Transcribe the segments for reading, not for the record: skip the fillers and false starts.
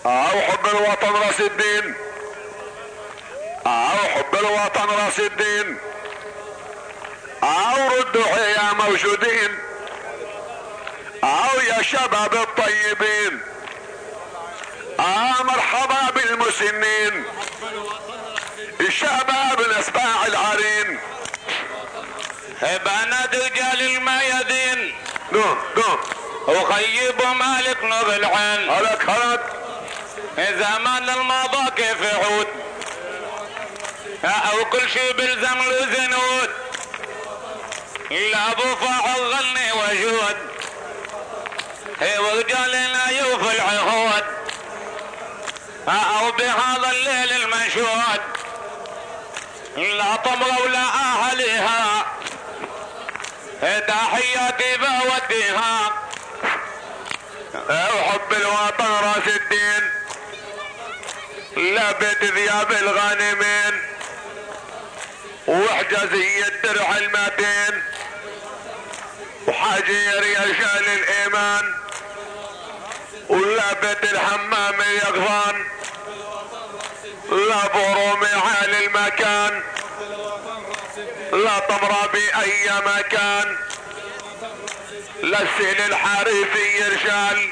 او حب الوطن راس الدين، او حب الوطن راس الدين، او ردوا يا موجودين، او يا شباب الطيبين، مرحبا بالمسنين، الشباب الاسباع العرين، بنات رجال الميادين، قوم قوم وخيب مالك نور العين، هلك هلك زمان الماضى كيف يعود، او كل شي بلزم له زنود، لا ابو فاعل غني وجود، ورجالنا يوفي العهود، او بهذا الليل المنشود، لا طمر ولا اهلها، تحياتي بوديها، وحب الوطن راس الدين، لابد ثياب الغانمين، وحجازية درع المتين، وحاجير يشال الايمان، ولابد الحمام يقظان، لا برومي عالي المكان، لا طمرة باي مكان، لا السيل الحارثي يرشال،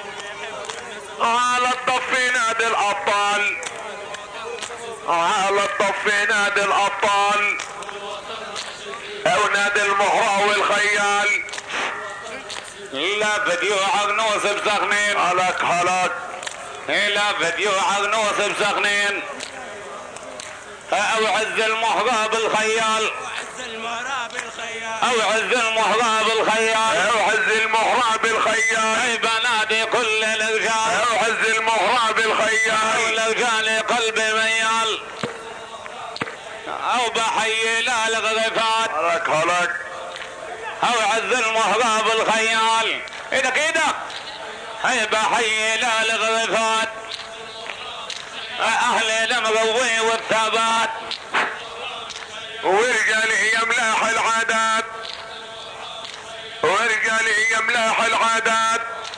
على الضف نادي الابطال، على الضف نادي الابطال، او نادي المهرة والخيال، لا فيديو عغنوس بسخنين، هلك هلك لا فيديو عغنوس بسخنين، او عز المهرة بالخيال، او عز المهرة بالخيال، او عز المهرة بالخيال، بنادي كل الرجال، او عز المهرة بالخيال، الرجال قلبي ميال، او بحيي لا الغرفات، هلك هلك او عز المهرة بالخيال، ايدك ايدك، هي بحيي لا الغرفات، اهل المروي والثبات، ورجالي يملاح العادات، ورجالي يملاح العادات،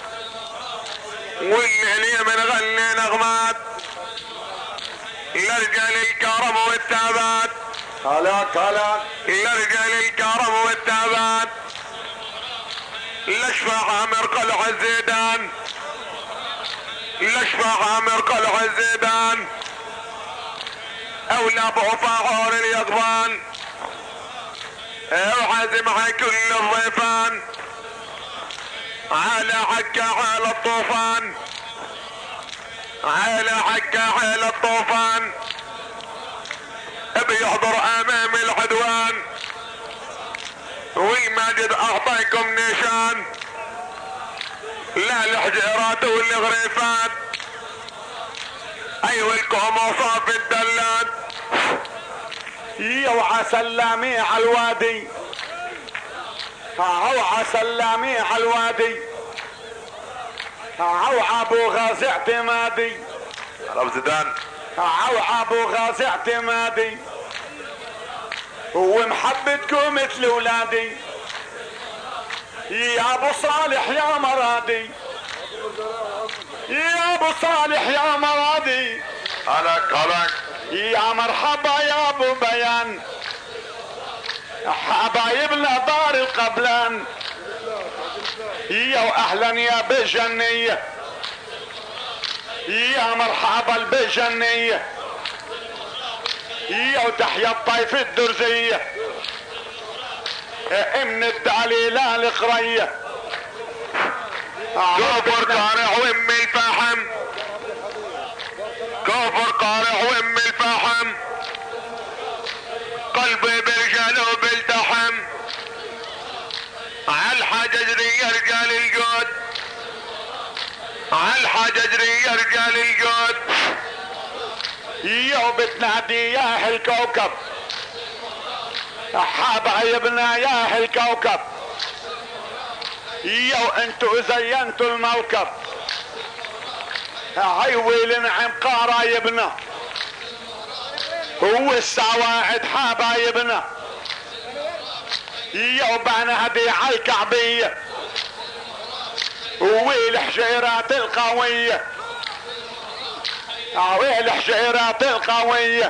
والليل من غني نغمات، لرجال الكرم والثبات، هلاك هلاك لرجال الكرم والثبات، لشفع عامر قلع الزيدان، لشفع عامر قلع الزيدان، او لابو فاعور اليقظان، او عازم على كل الضيفان، على حكة على الطوفان، على حكة على الطوفان، بيحضر امام العدوان، والماجد اعطيكم نشان، لا الحجرات والغريفات، ايوه لكم وصاف الدلات، يوعى سلامي على الوادي، اوعى سلامي على الوادي، اوعى ابو غازي اعتمادي، ابو زيدان اوعى ابو غازي اعتمادي، ومحبتكم مثل ولادي، يا ابو صالح يا مرادي، يا ابو صالح يا مرادي، هلك هلك يا مرحبا يا ابو بيان، حبايبنا دار القبلان، يا واهلا يا بجنية، يا مرحبا البجنية، يا وتحيا الطيف الدرزية، من الدليلة القرية، كفر قارع وام الفحم، كفر قارع وام الفحم، قلبي برجال وبالتحم، عالحجري يا رجال الجود، عالحجري يا رجال الجود، يا بتنادي يا اهل الكوكب، حبايبنا يا اهل الكوكب، يا انتوا زينتوا الموكب، عيوي نعم قرايبنا، والسواعد حبايبنا، يا بنادي على الكعبية، والحجيرات القوية، ويل حجيرات القوية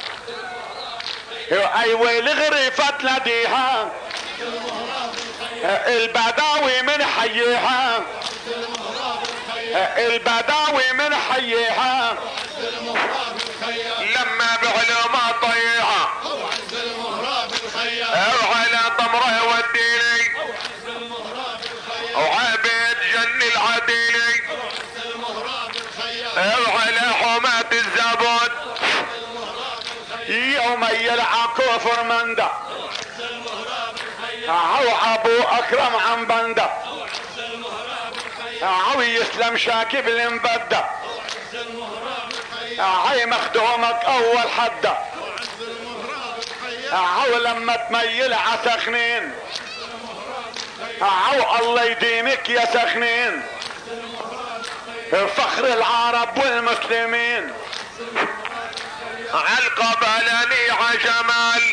اي ويل غريفة ناديها البداوي من حيها البداوي من حيها لما بعلومة طيحة وعلى طمره وديني وعبيد جن العديلي وعلى حماة الزبون يوم يلعب كفر منده او ابو اكرم عن بنده او يسلم شاكب المبدة هاي مخدومك اول حده او لما تميل عسخنين او الله يديمك يا سخنين فخر العرب والمسلمين عالقبلاني عجمال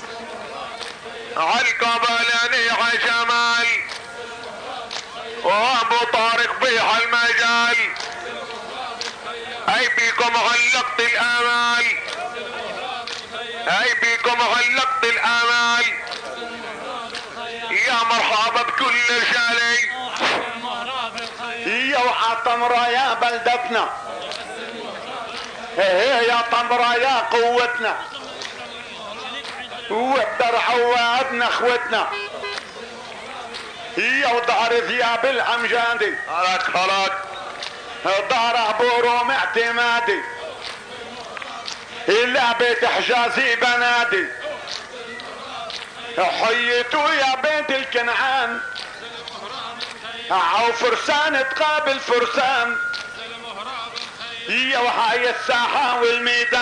عالقبلاني عجمال وابو طارق بيح المجال اي بيكم علقت الامال اي بيكم علقت الامال يا مرحبا بكل رجالي يا طمرة يا بلدتنا يا طمرة يا قوتنا وبدر عوادنا اخوتنا يا ودار ذياب الامجادي هلك دار ابو روم اعتمادي الا بيت حجازي بنادي حيتوا يا بيت الكنعان او فرسان تقابل فرسان يا وهاي الساحة والميدان